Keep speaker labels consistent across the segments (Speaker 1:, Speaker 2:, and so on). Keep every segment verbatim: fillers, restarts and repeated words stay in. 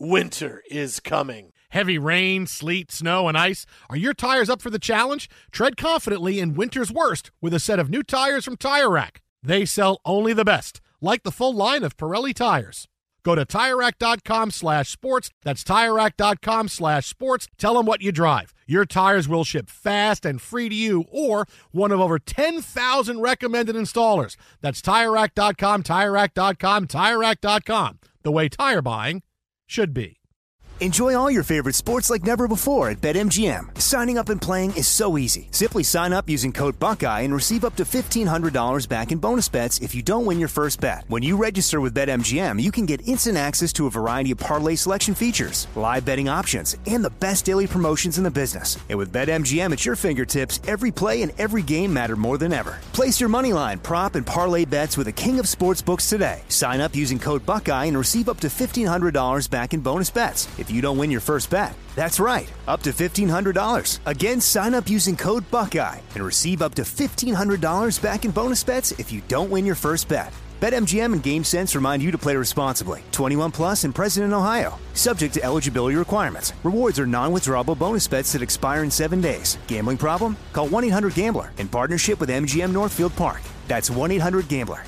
Speaker 1: winter is coming.
Speaker 2: Heavy rain, sleet, snow, and ice. Are your tires up for the challenge? Tread confidently in winter's worst with a set of new tires from Tire Rack. They sell only the best, like the full line of Pirelli tires. Go to TireRack.com slash sports. That's TireRack.com slash sports. Tell them what you drive. Your tires will ship fast and free to you or one of over ten thousand recommended installers. That's TireRack dot com, TireRack dot com, TireRack dot com. The way tire buying should be.
Speaker 3: Enjoy all your favorite sports like never before at BetMGM. Signing up and playing is so easy. Simply sign up using code Buckeye and receive up to fifteen hundred dollars back in bonus bets if you don't win your first bet. When you register with BetMGM, you can get instant access to a variety of parlay selection features, live betting options, and the best daily promotions in the business. And with BetMGM at your fingertips, every play and every game matter more than ever. Place your moneyline, prop, and parlay bets with the king of sportsbooks today. Sign up using code Buckeye and receive up to fifteen hundred dollars back in bonus bets if you don't win your first bet. That's right, up to fifteen hundred dollars. Again, sign up using code Buckeye and receive up to fifteen hundred dollars back in bonus bets if you don't win your first bet. BetMGM and GameSense remind you to play responsibly. twenty-one plus and present in Ohio. Subject to eligibility requirements. Rewards are non-withdrawable bonus bets that expire in seven days. Gambling problem? Call one eight hundred gambler in partnership with M G M Northfield Park. That's one eight hundred gambler.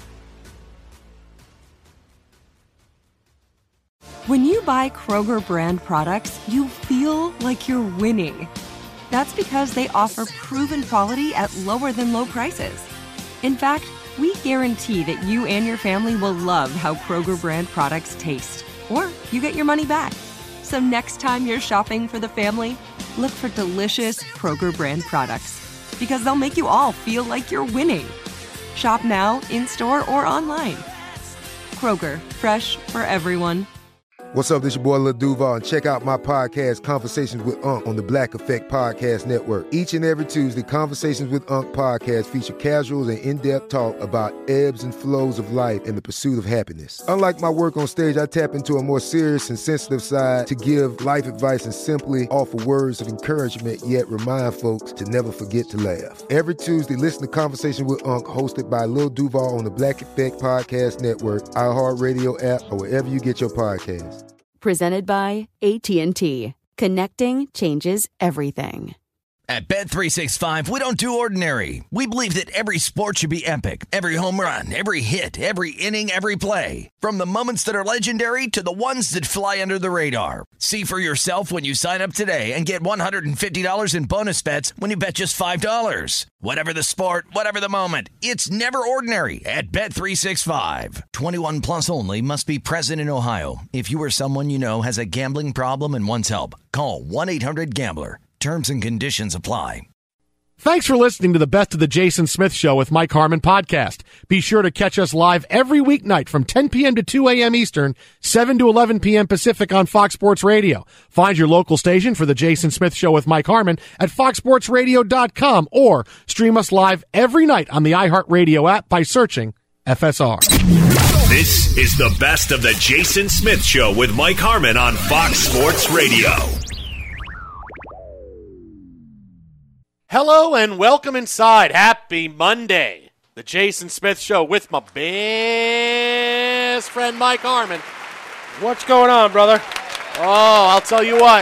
Speaker 4: When you buy Kroger brand products, you feel like you're winning. That's because they offer proven quality at lower than low prices. In fact, we guarantee that you and your family will love how Kroger brand products taste, or you get your money back. So next time you're shopping for the family, look for delicious Kroger brand products, because they'll make you all feel like you're winning. Shop now, in-store, or online. Kroger, fresh for everyone.
Speaker 5: What's up, this your boy Lil Duval, and check out my podcast, Conversations with Unc, on the Black Effect Podcast Network. Each and every Tuesday, Conversations with Unc podcast feature casuals and in-depth talk about ebbs and flows of life and the pursuit of happiness. Unlike my work on stage, I tap into a more serious and sensitive side to give life advice and simply offer words of encouragement, yet remind folks to never forget to laugh. Every Tuesday, listen to Conversations with Unc, hosted by Lil Duval on the Black Effect Podcast Network, iHeartRadio app, or wherever you get your podcasts.
Speaker 6: Presented by A T and T. Connecting changes everything.
Speaker 7: At Bet three sixty-five, we don't do ordinary. We believe that every sport should be epic. Every home run, every hit, every inning, every play. From the moments that are legendary to the ones that fly under the radar. See for yourself when you sign up today and get one hundred fifty dollars in bonus bets when you bet just five dollars. Whatever the sport, whatever the moment, it's never ordinary at Bet three sixty-five. twenty-one plus only. Must be present in Ohio. If you or someone you know has a gambling problem and wants help, call one eight hundred gambler. Terms and conditions apply.
Speaker 2: Thanks for listening to the Best of the Jason Smith Show with Mike Harmon podcast. Be sure to catch us live every weeknight from ten p.m. to two a.m. Eastern, seven to eleven p.m. Pacific on Fox Sports Radio. Find your local station for the Jason Smith Show with Mike Harmon at fox sports radio dot com or stream us live every night on the iHeartRadio app by searching F S R.
Speaker 8: This is the Best of the Jason Smith Show with Mike Harmon on Fox Sports Radio.
Speaker 1: Hello and welcome inside. Happy Monday. The Jason Smith Show with my best friend Mike Harmon.
Speaker 9: What's going on, brother?
Speaker 1: Oh, I'll tell you what.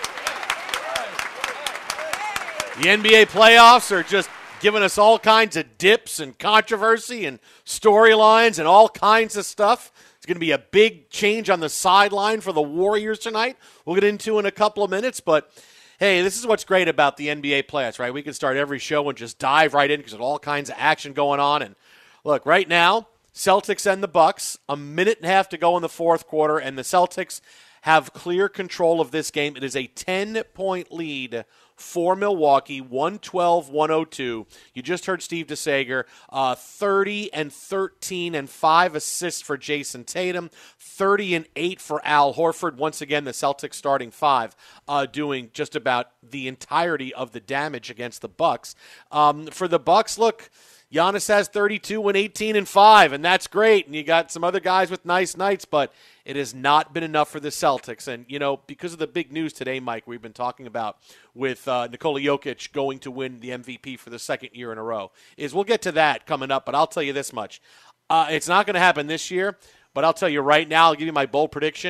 Speaker 1: The N B A playoffs are just giving us all kinds of dips and controversy and storylines and all kinds of stuff. It's going to be a big change on the sideline for the Warriors tonight. We'll get into in a couple of minutes, but hey, this is what's great about the N B A playoffs, right? We can start every show and just dive right in because there's all kinds of action going on. And look, right now, Celtics and the Bucks, a minute and a half to go in the fourth quarter, and the Celtics have clear control of this game. It is a ten-point lead for Milwaukee, one twelve one oh two. You just heard Steve DeSager, uh, thirty and thirteen and five assists for Jason Tatum, thirty and eight for Al Horford. Once again, the Celtics starting five, uh, doing just about the entirety of the damage against the Bucks. Um, for the Bucks, look, Giannis has thirty-two and eighteen and five, and that's great. And you got some other guys with nice nights, but it has not been enough for the Celtics. And, you know, because of the big news today, Mike, we've been talking about with uh, Nikola Jokic going to win the M V P for the second year in a row, is we'll get to that coming up, but I'll tell you this much. Uh, it's not going to happen this year, but I'll tell you right now, I'll give you my bold prediction.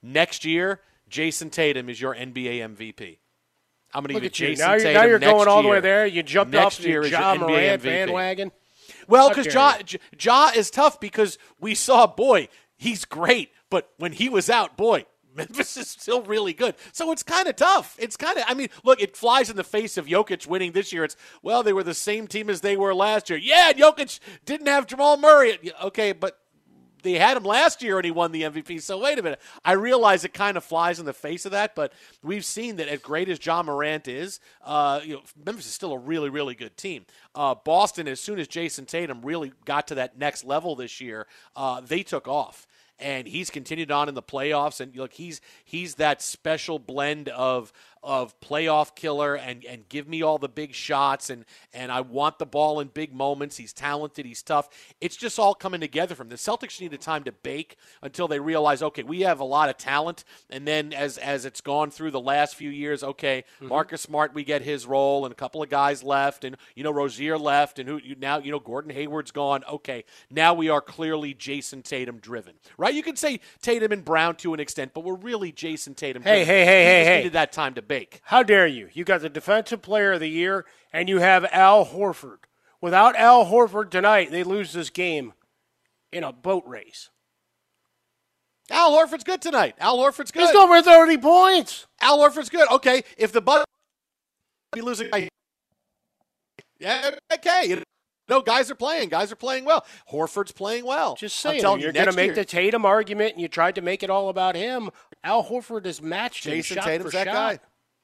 Speaker 1: next year, Jason Tatum is your N B A M V P. I'm going to give you Jason
Speaker 9: now
Speaker 1: Tatum
Speaker 9: you're, now you're
Speaker 1: next
Speaker 9: going all the
Speaker 1: year.
Speaker 9: way there. You jumped
Speaker 1: next
Speaker 9: off
Speaker 1: year
Speaker 9: the
Speaker 1: is your
Speaker 9: Ja
Speaker 1: N B A
Speaker 9: Morant
Speaker 1: M V P.
Speaker 9: bandwagon.
Speaker 1: Well, because Ja, Ja is tough because we saw, boy, he's great. But when he was out, boy, Memphis is still really good. So it's kind of tough. It's kind of, I mean, look, it flies in the face of Jokic winning this year. It's, well, they were the same team as they were last year. Yeah, Jokic didn't have Jamal Murray. Okay, but they had him last year and he won the M V P. So wait a minute. I realize it kind of flies in the face of that, but we've seen that as great as Ja Morant is, uh, you know, Memphis is still a really, really good team. Uh, Boston, as soon as Jason Tatum really got to that next level this year, uh, they took off. And he's continued on in the playoffs, and look, he's he's that special blend of of playoff killer and, and give me all the big shots, and, and I want the ball in big moments. He's talented. He's tough. It's just all coming together from the Celtics needed time to bake until they realize, okay, we have a lot of talent, and then as as it's gone through the last few years, okay, mm-hmm. Marcus Smart, we get his role, and a couple of guys left, and, you know, Rozier left, and who you, now, you know, Gordon Hayward's gone. Okay, now we are clearly Jason Tatum driven, right? You could say Tatum and Brown to an extent, but we're really Jason Tatum driven.
Speaker 9: Hey, hey, hey,
Speaker 1: we
Speaker 9: hey,
Speaker 1: just
Speaker 9: hey.
Speaker 1: needed that time to bake.
Speaker 9: How dare you? You got the Defensive Player of the Year, and you have Al Horford. Without Al Horford tonight, they lose this game in a boat race.
Speaker 1: Al Horford's good tonight. Al Horford's good.
Speaker 9: He's over thirty points.
Speaker 1: Al Horford's good. Okay, if the Bucks be losing, yeah, okay. You know, guys are playing. Guys are playing well. Horford's playing well.
Speaker 9: Just saying,
Speaker 1: I'm
Speaker 9: you're
Speaker 1: you,
Speaker 9: going to make
Speaker 1: year,
Speaker 9: the Tatum argument, and you tried to make it all about him. Al Horford is matched
Speaker 1: Jason
Speaker 9: shot
Speaker 1: Tatum's
Speaker 9: for
Speaker 1: that
Speaker 9: shot.
Speaker 1: guy.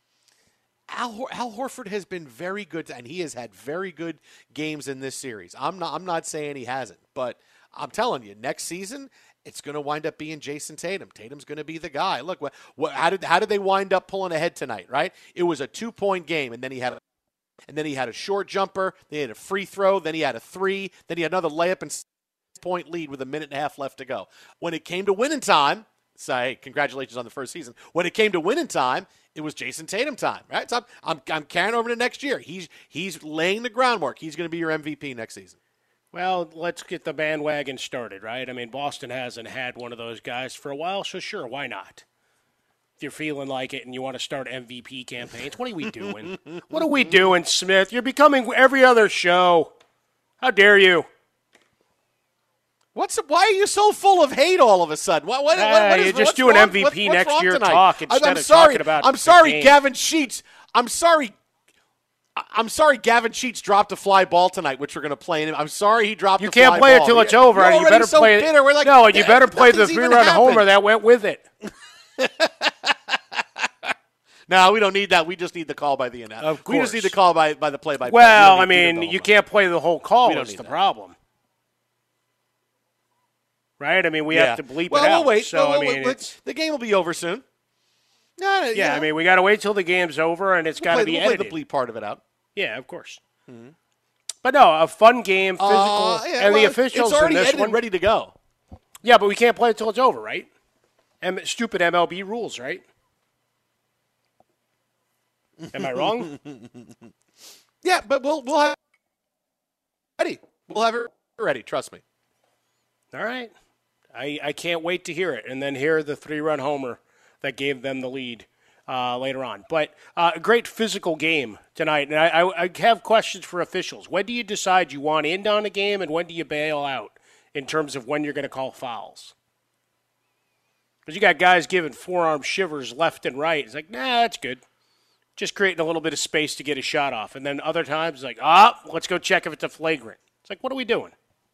Speaker 1: Al, Hor- Al Horford has been very good, and he has had very good games in this series. I'm not. I'm not saying he hasn't, but I'm telling you, next season it's going to wind up being Jason Tatum. Tatum's going to be the guy. Look, what, what, how did how did they wind up pulling ahead tonight? Right? It was a two point game, and then he had, a, and then he had a short jumper. Then he had a free throw. Then he had a three. Then he had another layup and point lead with a minute and a half left to go. When it came to winning time. Say, congratulations on the first season. When it came to winning time, it was Jason Tatum time, right? So I'm, I'm, I'm carrying over to next year. He's he's laying the groundwork. He's going to be your M V P next season.
Speaker 9: Well, let's get the bandwagon started, right? I mean, Boston hasn't had one of those guys for a while, so sure, why not? If you're feeling like it and you want to start M V P campaigns, what are we doing? What are we doing, Smith? You're becoming every other show. How dare you?
Speaker 1: What's why are you so full of hate all of a sudden? What, what,
Speaker 9: uh,
Speaker 1: what, what is,
Speaker 9: you're just
Speaker 1: what's
Speaker 9: doing
Speaker 1: wrong,
Speaker 9: M V P
Speaker 1: what,
Speaker 9: next year
Speaker 1: tonight?
Speaker 9: talk instead
Speaker 1: I'm
Speaker 9: of
Speaker 1: sorry,
Speaker 9: talking about
Speaker 1: I'm
Speaker 9: the
Speaker 1: sorry,
Speaker 9: game.
Speaker 1: Gavin Sheets. I'm sorry. I'm sorry Gavin Sheets dropped a fly ball tonight, which we're going to play. And I'm sorry he dropped
Speaker 9: You
Speaker 1: a
Speaker 9: can't
Speaker 1: fly
Speaker 9: play
Speaker 1: ball.
Speaker 9: it till it's
Speaker 1: You're,
Speaker 9: over.
Speaker 1: You're
Speaker 9: and you better
Speaker 1: so
Speaker 9: play
Speaker 1: bitter. We're like,
Speaker 9: no, and you better play the three-run homer that went with it.
Speaker 1: No, we don't need that. We just need the call by the announcer.
Speaker 9: Of course.
Speaker 1: We just need the call by, by the play-by-play.
Speaker 9: Well,
Speaker 1: we
Speaker 9: I mean, you can't play the whole call. That's the
Speaker 1: that.
Speaker 9: problem. Right? I mean, we
Speaker 1: yeah.
Speaker 9: have to bleep
Speaker 1: well,
Speaker 9: it out.
Speaker 1: We'll wait.
Speaker 9: So,
Speaker 1: well,
Speaker 9: I mean,
Speaker 1: we'll,
Speaker 9: it's,
Speaker 1: the game will be over soon. No, no,
Speaker 9: yeah,
Speaker 1: you know,
Speaker 9: I mean, we got to wait till the game's over, and it's
Speaker 1: we'll
Speaker 9: got to
Speaker 1: play,
Speaker 9: be
Speaker 1: we'll
Speaker 9: edited.
Speaker 1: play the bleep part of it out.
Speaker 9: Yeah, of course.
Speaker 1: Mm-hmm.
Speaker 9: But no, a fun game, physical,
Speaker 1: uh, yeah,
Speaker 9: and
Speaker 1: well,
Speaker 9: the officials
Speaker 1: it's already
Speaker 9: in this
Speaker 1: edited,
Speaker 9: one,
Speaker 1: ready to go.
Speaker 9: Yeah, but we can't play it till it's over, right? M- stupid M L B rules, right? Am I wrong?
Speaker 1: Yeah, but we'll we'll have it ready. We'll have it ready. Trust me.
Speaker 9: All right. I, I can't wait to hear it, and then hear the three-run homer that gave them the lead uh, later on. But uh, a great physical game tonight, and I, I, I have questions for officials. When do you decide you want in on a game, and when do you bail out in terms of when you're going to call fouls? Because you got guys giving forearm shivers left and right. It's like, nah, that's good. Just creating a little bit of space to get a shot off. And then other times, it's like, ah, let's go check if it's a flagrant. It's like, what are we doing?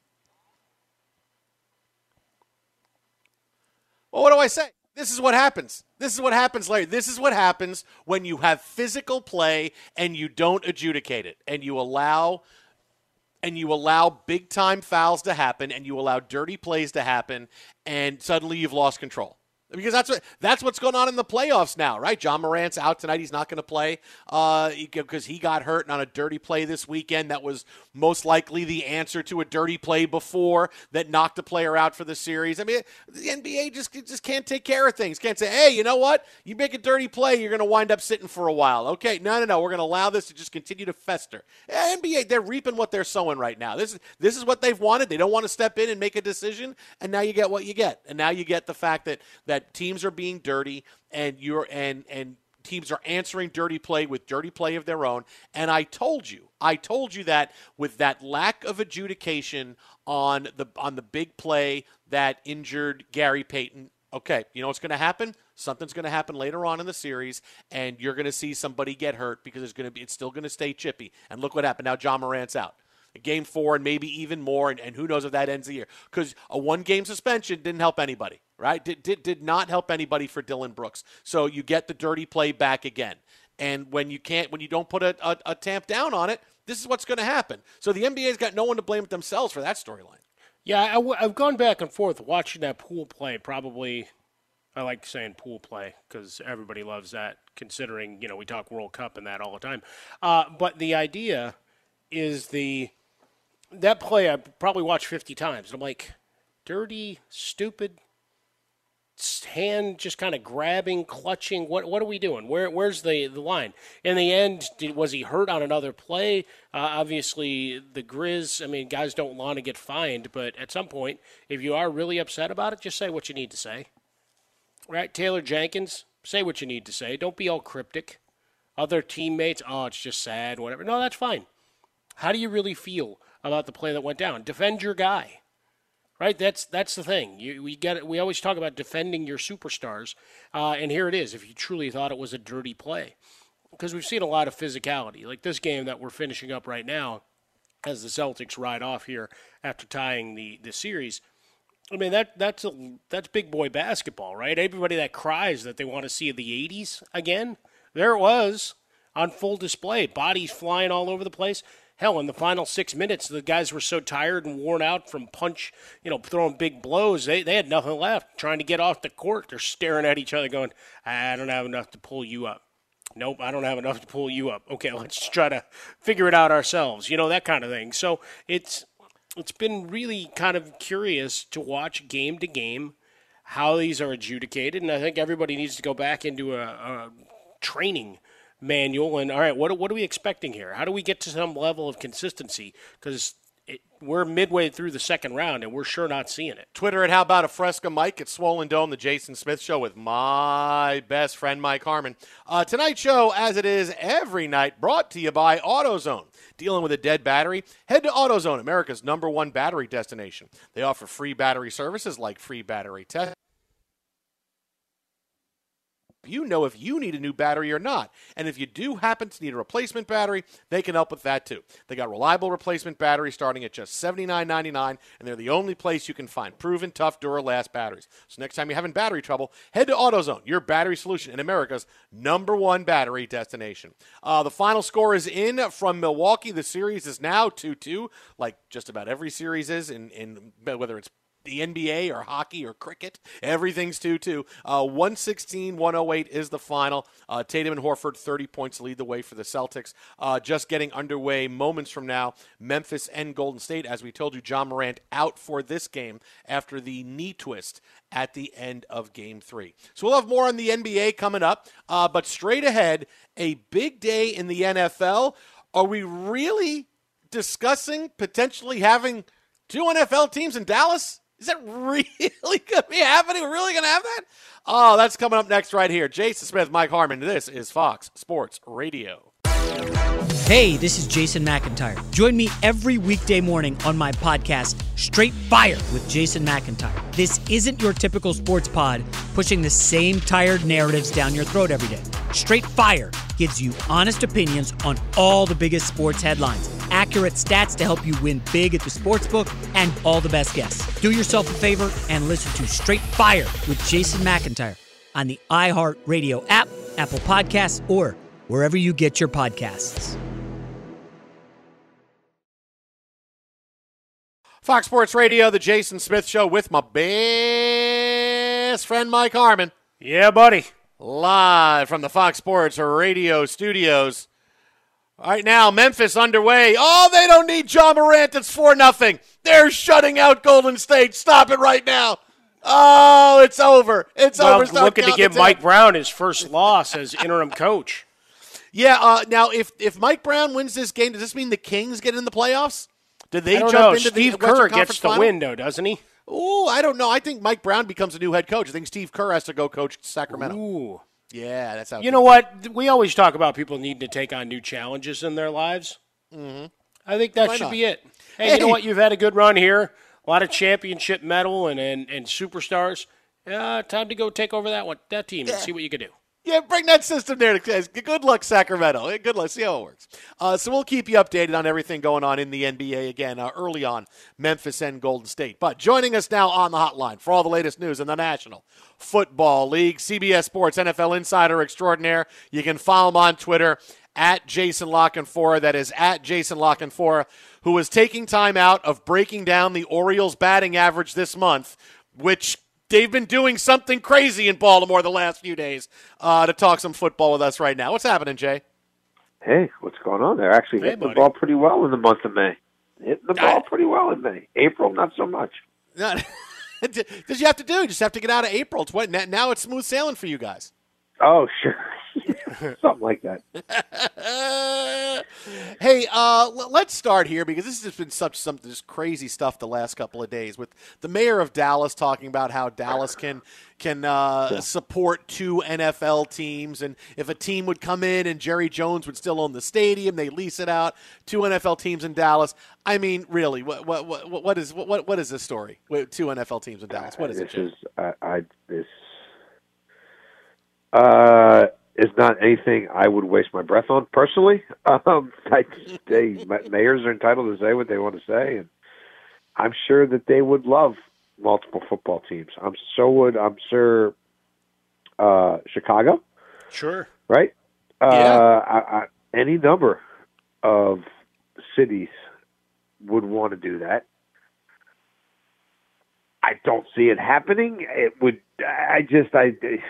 Speaker 1: Well, what do I say? This is what happens. This is what happens, Larry. This is what happens when you have physical play and you don't adjudicate it, and you allow and you allow big-time fouls to happen, and you allow dirty plays to happen, and suddenly you've lost control. Because that's what that's what's going on in the playoffs now, right? John Morant's out tonight. He's not going to play uh, because he got hurt on a dirty play this weekend. That was most likely the answer to a dirty play before that knocked a player out for the series. I mean, the N B A just just can't take care of things. Can't say, hey, you know what? You make a dirty play, you're going to wind up sitting for a while. Okay, no, no, no. We're going to allow this to just continue to fester. Yeah, N B A, they're reaping what they're sowing right now. This is this is what they've wanted. They don't want to step in and make a decision, and now you get what you get. And now you get the fact that that that teams are being dirty and you're and and teams are answering dirty play with dirty play of their own. And I told you, I told you that with that lack of adjudication on the on the big play that injured Gary Payton. Okay, you know what's going to happen? Something's going to happen later on in the series, and you're going to see somebody get hurt because it's going to be it's still going to stay chippy. And look what happened. Now Ja Morant's out. Game four and maybe even more, and, and who knows if that ends the year. Because a one-game suspension didn't help anybody, right? Did, did, did not help anybody for Dillon Brooks. So you get the dirty play back again. And when you can't, when you don't put a, a, a tamp down on it, this is what's going to happen. So the N B A's got no one to blame but themselves for that storyline.
Speaker 9: Yeah, I w- I've gone back and forth watching that pool play. Probably, I like saying pool play because everybody loves that, considering, you know, we talk World Cup and that all the time. Uh, but the idea is the that play I probably watched fifty times. I'm like, dirty, stupid, hand just kind of grabbing, clutching. What what are we doing? Where Where's the, the line? In the end, did, was he hurt on another play? Uh, obviously, the Grizz, I mean, guys don't want to get fined, but at some point, if you are really upset about it, just say what you need to say. Right? Taylor Jenkins, say what you need to say. Don't be all cryptic. Other teammates, oh, it's just sad, whatever. No, that's fine. How do you really feel about the play that went down? Defend your guy. Right, that's that's the thing. You, we get it. We always talk about defending your superstars, uh, and here it is. If you truly thought it was a dirty play, because we've seen a lot of physicality, like this game that we're finishing up right now, as the Celtics ride off here after tying the, the series. I mean that that's a, that's big boy basketball, right? Everybody that cries that they want to see the eighties again, there it was on full display. Bodies flying all over the place. Hell, in the final six minutes, the guys were so tired and worn out from punch, you know, throwing big blows. They they had nothing left. Trying to get off the court, they're staring at each other going, I don't have enough to pull you up. Nope, I don't have enough to pull you up. Okay, let's try to figure it out ourselves. You know, that kind of thing. So it's it's been really kind of curious to watch game to game how these are adjudicated. And I think everybody needs to go back into a, a training manual and all right, what what are we expecting here? How do we get to some level of consistency? Because we're midway through the second round and we're sure not seeing it.
Speaker 1: Twitter at How About a Fresca Mike at Swollen Dome, the Jason Smith Show with my best friend Mike Harmon. Uh, tonight's show, as it is every night, brought to you by AutoZone. Dealing with a dead battery? Head to AutoZone, America's number one battery destination. They offer free battery services like free battery tests. You know if you need a new battery or not. And if you do happen to need a replacement battery, they can help with that too. They got reliable replacement batteries starting at just seventy-nine ninety-nine, and they're the only place you can find proven tough Duralast batteries. So next time you're having battery trouble, head to AutoZone, your battery solution in America's number one battery destination. Uh, the final score is in from Milwaukee. The series is now two two, like just about every series is, in, in whether it's the N B A or hockey or cricket. Everything's two two. Uh, one sixteen one oh eight is the final. Uh, Tatum and Horford, thirty points, lead the way for the Celtics. Uh, just getting underway moments from now, Memphis and Golden State. As we told you, Ja Morant out for this game after the knee twist at the end of Game three. So we'll have more on the N B A coming up. Uh, but straight ahead, a big day in the N F L. Are we really discussing potentially having two N F L teams in Dallas? Is that really going to be happening? We're really going to have that? Oh, that's coming up next right here. Jason Smith, Mike Harmon. This is Fox Sports Radio.
Speaker 10: Hey, this is Jason McIntyre. Join me every weekday morning on my podcast, Straight Fire with Jason McIntyre. This isn't your typical sports pod pushing the same tired narratives down your throat every day. Straight Fire gives you honest opinions on all the biggest sports headlines, accurate stats to help you win big at the sportsbook, and all the best guests. Do yourself a favor and listen to Straight Fire with Jason McIntyre on the iHeartRadio app, Apple Podcasts, or wherever you get your podcasts.
Speaker 1: Fox Sports Radio, the Jason Smith Show with my best friend Mike Harmon.
Speaker 9: Yeah, buddy.
Speaker 1: Live from the Fox Sports Radio studios. All right, now, Memphis underway. Oh, they don't need Ja Morant. It's four nothing. They're shutting out Golden State. Stop it right now. Oh, it's over. It's
Speaker 9: well,
Speaker 1: over. Stop
Speaker 9: looking to give Mike Brown his first loss as interim coach.
Speaker 1: Yeah, uh, now, if, if Mike Brown wins this game, does this mean the Kings get in the playoffs? Did they
Speaker 9: I don't
Speaker 1: jump
Speaker 9: know.
Speaker 1: into
Speaker 9: Steve
Speaker 1: the
Speaker 9: Kerr
Speaker 1: Western
Speaker 9: gets
Speaker 1: Conference
Speaker 9: the
Speaker 1: final?
Speaker 9: window, doesn't he?
Speaker 1: Oh, I don't know. I think Mike Brown becomes a new head coach. I think Steve Kerr has to go coach Sacramento.
Speaker 9: Ooh.
Speaker 1: Yeah, that's how.
Speaker 9: You know what? We always talk about people needing to take on new challenges in their lives.
Speaker 1: Mm-hmm.
Speaker 9: I think that
Speaker 1: Why
Speaker 9: should
Speaker 1: not?
Speaker 9: be it. Hey,
Speaker 1: Hey.
Speaker 9: you know what? You've had a good run here. A lot of championship medal and, and, and superstars. Uh, time to go take over that one, that team, and see what you can do.
Speaker 1: Yeah, bring that system there. To, good luck, Sacramento. Good luck. See how it works. Uh, so we'll keep you updated on everything going on in the N B A again uh, early on, Memphis and Golden State. But joining us now on the hotline for all the latest news in the National Football League, C B S Sports N F L Insider Extraordinaire. You can follow him on Twitter at Jason Lockenfora. That is at Jason Lockenfora, who is taking time out of breaking down the Orioles' batting average this month, which they've been doing something crazy in Baltimore the last few days, uh, to talk some football with us right now. What's happening, Jay?
Speaker 11: Hey, what's going on? They're actually
Speaker 9: Hey,
Speaker 11: hitting
Speaker 9: buddy.
Speaker 11: the ball pretty well in the month of May. Hitting the ball pretty well in May. April, not so much.
Speaker 1: Not, does you have to do? You just have to get out of April. It's what, now it's smooth sailing for you guys.
Speaker 11: Oh, sure. Something like that.
Speaker 1: Hey, uh, l- let's start here because this has been such some just crazy stuff the last couple of days with the mayor of Dallas talking about how Dallas can can uh,
Speaker 11: Yeah.
Speaker 1: support two N F L teams, and if a team would come in and Jerry Jones would still own the stadium, they lease it out. Two N F L teams in Dallas. I mean, really, what what what what is what what is this story with two N F L teams in Dallas? What is
Speaker 11: this
Speaker 1: it? Jay?
Speaker 11: is I, I this uh is not anything I would waste my breath on personally. Um, I, they mayors are entitled to say what they want to say, and I'm sure that they would love multiple football teams. I'm so would I'm sure uh, Chicago,
Speaker 9: Sure.
Speaker 11: right?
Speaker 1: Yeah.
Speaker 11: Uh, I, I, any number of cities would want to do that. I don't see it happening. It would. I just. I.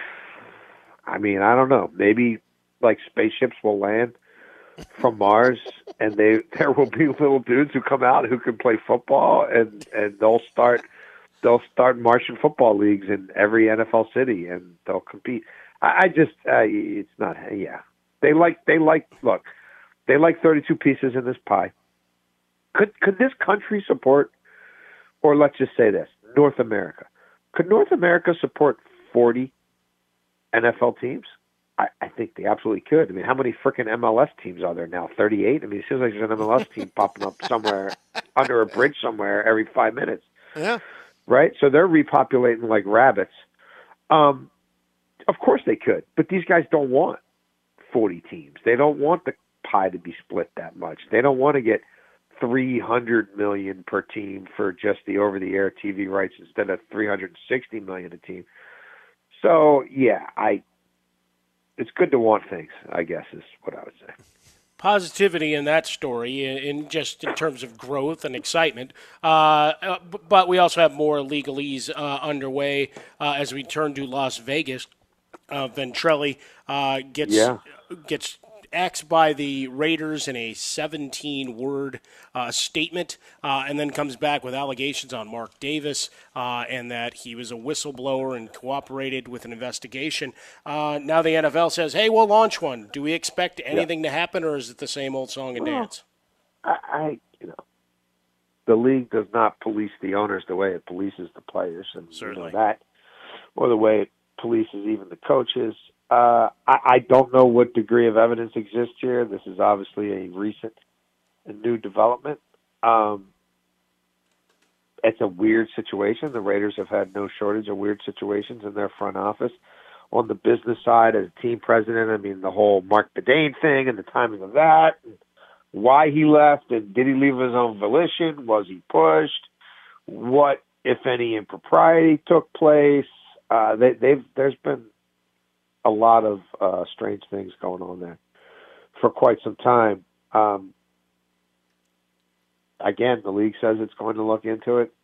Speaker 11: I mean, I don't know. Maybe like spaceships will land from Mars, and they there will be little dudes who come out who can play football, and and they'll start they'll start Martian football leagues in every N F L city, and they'll compete. I, I just. Uh, it's not. Yeah. They like. They like. Look. They like thirty-two pieces in this pie. Could could this country support, or let's just say this, North America? Could North America support forty N F L teams? I, I think they absolutely could. I mean, how many freaking M L S teams are there now? thirty-eight? I mean, it seems like there's an M L S team popping up somewhere under a bridge somewhere every five minutes.
Speaker 1: Yeah.
Speaker 11: Right? So they're repopulating like rabbits. Um, of course they could, but these guys don't want forty teams. They don't want the pie to be split that much. They don't want to get three hundred million dollars per team for just the over-the-air T V rights instead of three hundred sixty million dollars a team. So, yeah, I it's good to want things, I guess, is what I would say.
Speaker 9: Positivity in that story, in, in just in terms of growth and excitement. Uh, uh, b- but we also have more legalese uh, underway uh, as we turn to Las Vegas. Uh, Ventrelli uh, gets
Speaker 11: Yeah.
Speaker 9: gets axed by the Raiders in a seventeen-word uh, statement, uh, and then comes back with allegations on Mark Davis uh, and that he was a whistleblower and cooperated with an investigation. Uh, now the N F L says, hey, we'll launch one. Do we expect anything to happen, or is it the same old song and
Speaker 11: Well,
Speaker 9: dance?
Speaker 11: I, I, you know, the league does not police the owners the way it polices the players, and
Speaker 9: Certainly.
Speaker 11: you know that, or the way it polices even the coaches. Uh, I, I don't know what degree of evidence exists here. This is obviously a recent and new development. Um, it's a weird situation. The Raiders have had no shortage of weird situations in their front office. On the business side, as a team president, I mean, the whole Mark Bedane thing and the timing of that, and why he left, and did he leave of his own volition? Was he pushed? What, if any, impropriety took place? Uh, they, they've there's been a lot of uh, strange things going on there for quite some time. Um, again, the league says it's going to look into it.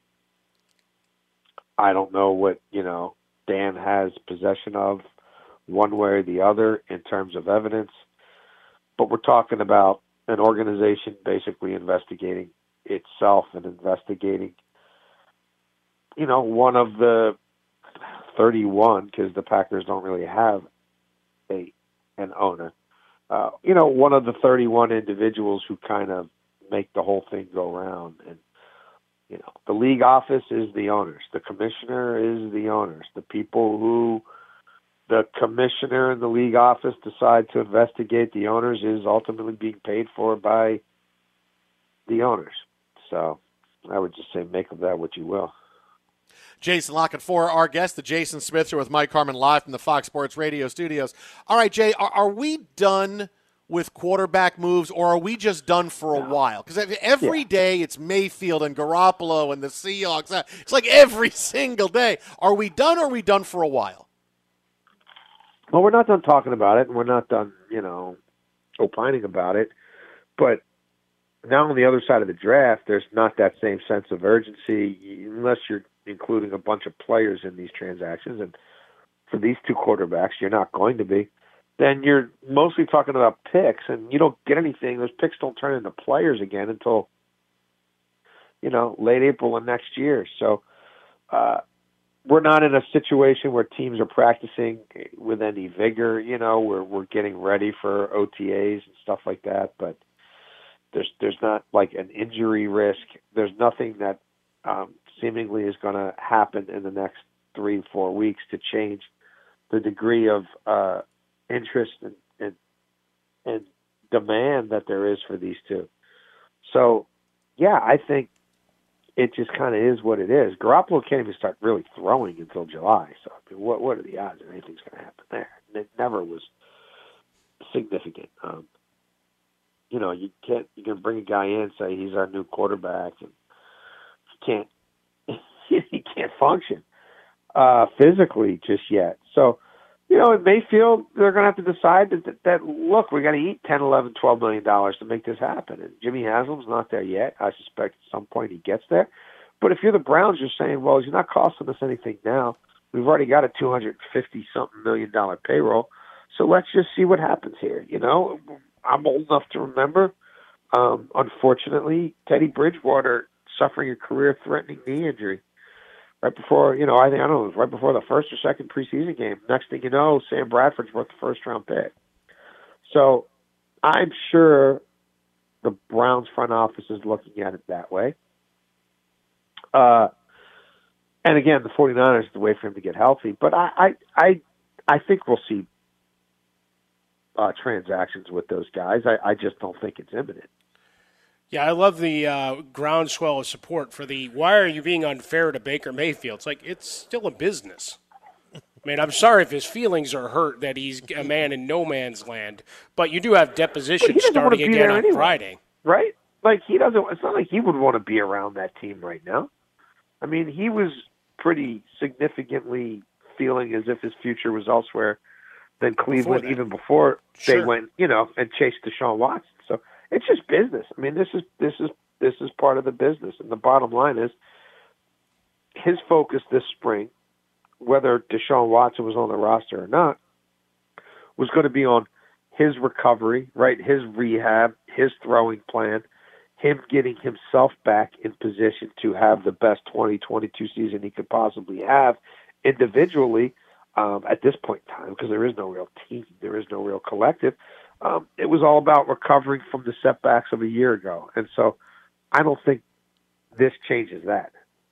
Speaker 11: I don't know what, you know, Dan has possession of one way or the other in terms of evidence, but we're talking about an organization basically investigating itself and investigating, you know, one of the thirty-one, because the Packers don't really have a an owner. Uh, you know, one of the thirty-one individuals who kind of make the whole thing go round. And, You know, the league office is the owners. The commissioner is the owners. The people who the commissioner and the league office decide to investigate the owners is ultimately being paid for by the owners. So I would just say make of that what you will.
Speaker 1: Jason La Canfora, our guest, the Jason Smith Show with Mike Harmon live from the Fox Sports Radio studios. All right, Jay, are, are we done with quarterback moves, or are we just done for a no. while? Because every yeah. day it's Mayfield and Garoppolo and the Seahawks. It's like every single day. Are we done, or are we done for a while?
Speaker 11: Well, we're not done talking about it, and we're not done, you know, opining about it. But now on the other side of the draft, there's not that same sense of urgency unless you're including a bunch of players in these transactions. And for these two quarterbacks, you're not going to be. Then you're mostly talking about picks, and you don't get anything. Those picks don't turn into players again until, you know, late April of next year. So uh, we're not in a situation where teams are practicing with any vigor. You know, we're we're getting ready for O T As and stuff like that, but there's there's not like an injury risk. There's nothing that um, seemingly is going to happen in the next three, four weeks to change the degree of uh, interest and, and and demand that there is for these two. So, yeah, I think it just kind of is what it is. Garoppolo can't even start really throwing until July. So, I mean, what what are the odds that anything's going to happen there? And it never was significant. Um, you know, you can't you can bring a guy in and say he's our new quarterback, and he can't he can't function uh, physically just yet. So, you know, in Mayfield, they're going to have to decide that, that, that look, we got to eat ten, eleven, twelve million dollars to make this happen. And Jimmy Haslam's not there yet. I suspect at some point he gets there. But if you're the Browns, you're saying, well, he's not costing us anything now. We've already got a two hundred fifty something million dollar payroll. So let's just see what happens here. You know, I'm old enough to remember, um, unfortunately, Teddy Bridgewater suffering a career-threatening knee injury. Right before, you know, I think, I don't know, it was right before the first or second preseason game. Next thing you know, Sam Bradford's worth the first-round pick. So I'm sure the Browns front office is looking at it that way. Uh, and again, the 49ers is the way for him to get healthy. But I I, I, I think we'll see uh, transactions with those guys. I, I just don't think it's imminent.
Speaker 9: Yeah, I love the uh, groundswell of support for the, why are you being unfair to Baker Mayfield? It's like, it's still a business. I mean, I'm sorry if his feelings are hurt that he's a man in no man's land, but you do have depositions starting again on anyway, Friday.
Speaker 11: Right? Like, he doesn't, it's not like he would want to be around that team right now. I mean, he was pretty significantly feeling as if his future was elsewhere than Cleveland, before even before sure. they went, you know, and chased Deshaun Watson. So, it's just business. I mean, this is this is this is part of the business, and the bottom line is his focus this spring, whether Deshaun Watson was on the roster or not, was going to be on his recovery, right? His rehab, his throwing plan, him getting himself back in position to have the best twenty twenty-two season he could possibly have individually um, at this point in time, because there is no real team, there is no real collective. Um, it was all about recovering from the setbacks of a year ago. And so I don't think this changes that.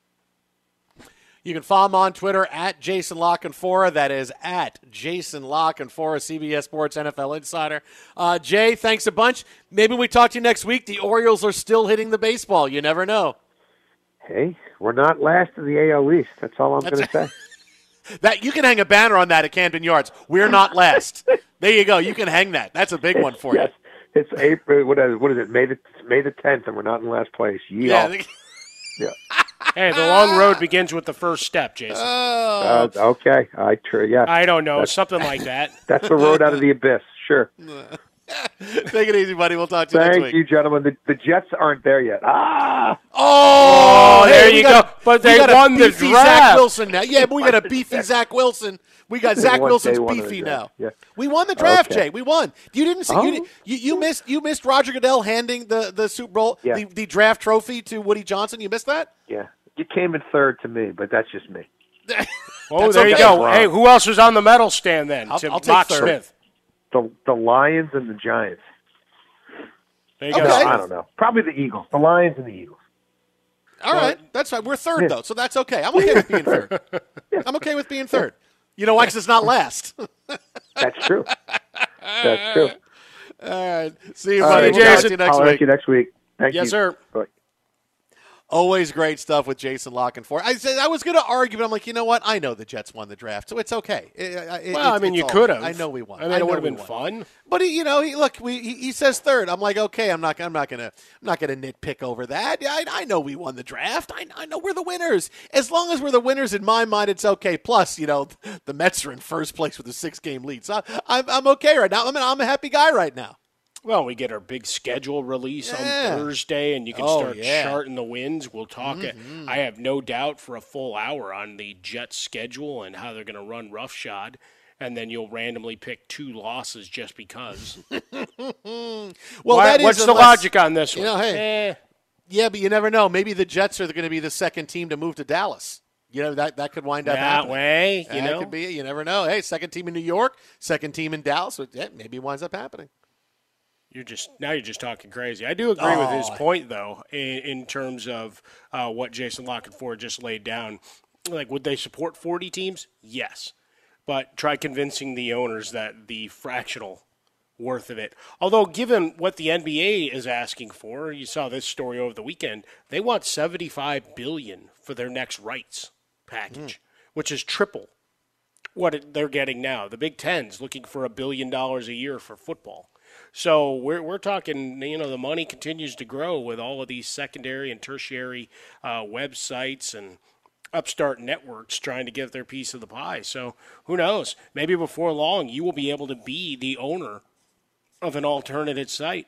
Speaker 1: You can follow him on Twitter at Jason La Canfora. That is at Jason La Canfora, C B S Sports N F L Insider. Uh, Jay, thanks a bunch. Maybe we talk to you next week. The Orioles are still hitting the baseball. You never know.
Speaker 11: Hey, we're not last in the A L East. That's all I'm going to say.
Speaker 1: That you can hang a banner on that at Camden Yards. We're not last. There you go. You can hang that. That's a big one for
Speaker 11: yes. you. It's April. What is, what is it? May the May the tenth, and we're not in last place. Yeehaw. Yeah. They,
Speaker 9: yeah. Hey, the long road begins with the first step, Jason.
Speaker 11: Uh, okay, I tr- yeah.
Speaker 9: I don't know, that's, something like that.
Speaker 11: That's the road out of the abyss. Sure.
Speaker 1: Take it easy, buddy. We'll talk to you
Speaker 11: Thank
Speaker 1: next week.
Speaker 11: you, gentlemen. The, the Jets aren't there yet. Ah!
Speaker 1: Oh,
Speaker 9: oh there
Speaker 1: hey,
Speaker 9: you
Speaker 1: got,
Speaker 9: go. But they won the draft.
Speaker 1: Zach Wilson now. Yeah, but we got a beefy Zach Wilson. We got Zach Wilson's beefy now.
Speaker 11: Yeah.
Speaker 1: We won the draft,
Speaker 11: okay.
Speaker 1: Jay. We won. You didn't see.
Speaker 11: Oh.
Speaker 1: You, you you missed. You missed Roger Goodell handing the, the Super Bowl,
Speaker 11: yeah.
Speaker 1: the, the draft trophy to Woody Johnson. You missed that?
Speaker 11: Yeah. You came in third to me, but that's just me.
Speaker 9: Oh, there okay. you go. Hey, who else was on the medal stand then?
Speaker 1: I'll,
Speaker 9: Tim
Speaker 1: I'll take third.
Speaker 9: Smith.
Speaker 11: The the Lions and the Giants.
Speaker 9: There you
Speaker 1: okay.
Speaker 9: go.
Speaker 11: I don't know. Probably the Eagles. The Lions and the Eagles.
Speaker 1: All right, that's right. We're third, though, so that's okay. I'm okay with being third. I'm okay with being third. You know why? Because it's not last.
Speaker 11: That's true. That's true.
Speaker 1: All right. See you,
Speaker 11: All
Speaker 1: buddy.
Speaker 11: right,
Speaker 1: Jason.
Speaker 11: guys,
Speaker 1: See you next
Speaker 11: I'll
Speaker 1: week.
Speaker 11: see you next week. Thank
Speaker 9: yes,
Speaker 11: you.
Speaker 9: sir.
Speaker 11: Bye.
Speaker 1: Always great stuff with Jason Lockenford. I said I was going to argue, but I'm like, you know what? I know the Jets won the draft, so it's okay. It, it,
Speaker 9: well,
Speaker 1: it,
Speaker 9: I mean, you
Speaker 1: all
Speaker 9: could
Speaker 1: right.
Speaker 9: have.
Speaker 1: I know we won.
Speaker 9: I mean,
Speaker 1: I
Speaker 9: it
Speaker 1: know
Speaker 9: would have
Speaker 1: we
Speaker 9: been
Speaker 1: won.
Speaker 9: fun.
Speaker 1: But he, you know, he look, we he, he says third. I'm like, okay, I'm not, I'm not gonna, I'm not gonna nitpick over that. I, I know we won the draft. I, I know we're the winners. As long as we're the winners, in my mind, it's okay. Plus, you know, the Mets are in first place with a six-game lead, so I'm, I'm okay right now. I mean, I'm a happy guy right now.
Speaker 9: Well, we get our big schedule release
Speaker 1: Yeah.
Speaker 9: on Thursday, and you can
Speaker 1: Oh,
Speaker 9: start
Speaker 1: yeah.
Speaker 9: charting the wins. We'll talk.
Speaker 1: Mhm.
Speaker 9: I have no doubt for a full hour on the Jets' schedule and how they're going to run roughshod, and then you'll randomly pick two losses just because.
Speaker 1: Well,
Speaker 9: Why-
Speaker 1: that is
Speaker 9: what's the
Speaker 1: unless-
Speaker 9: logic on this
Speaker 1: You
Speaker 9: one?
Speaker 1: know, hey,
Speaker 9: Eh.
Speaker 1: yeah, but you never know. Maybe the Jets are going to be the second team to move to Dallas. You know, that, that could wind up
Speaker 9: That
Speaker 1: happening.
Speaker 9: way, you
Speaker 1: that
Speaker 9: know?
Speaker 1: could be it. You never know. Hey, second team in New York, second team in Dallas. Yeah, maybe it winds up happening.
Speaker 9: You're just now you're just talking crazy. I do agree with his
Speaker 1: Oh.
Speaker 9: point though, in, in terms of uh, what Jason Lockenford just laid down. Like, would they support forty teams? Yes, but try convincing the owners that the fractional worth of it. Although, given what the N B A is asking for, you saw this story over the weekend. They want seventy-five billion dollars for their next rights package,
Speaker 1: Mm.
Speaker 9: which is triple what it, they're getting now. The Big Ten's looking for a billion dollars a year for football. So we're we're talking, you know, the money continues to grow with all of these secondary and tertiary uh, websites and upstart networks trying to get their piece of the pie. So who knows? Maybe before long you will be able to be the owner of an alternative site.